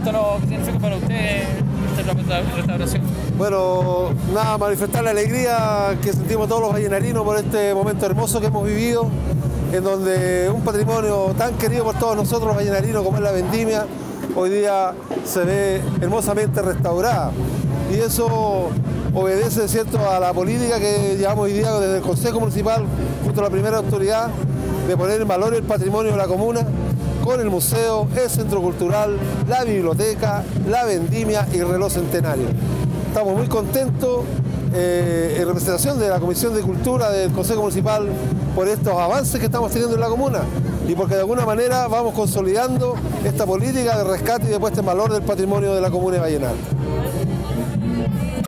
cuéntanos qué significa para usted esta restauración. Bueno, nada, manifestar la alegría que sentimos todos los vallenarinos por este momento hermoso que hemos vivido, en donde un patrimonio tan querido por todos nosotros los vallenarinos como es la vendimia, hoy día se ve hermosamente restaurada. Y eso obedece, ¿cierto?, a la política que llevamos hoy día desde el Consejo Municipal, junto a la primera autoridad, de poner en valor el patrimonio de la comuna, con el museo, el centro cultural, la biblioteca, la vendimia y el reloj centenario. Estamos muy contentos en representación de la Comisión de Cultura del Consejo Municipal por estos avances que estamos teniendo en la comuna y porque de alguna manera vamos consolidando esta política de rescate y de puesta en valor del patrimonio de la comuna de Vallenar.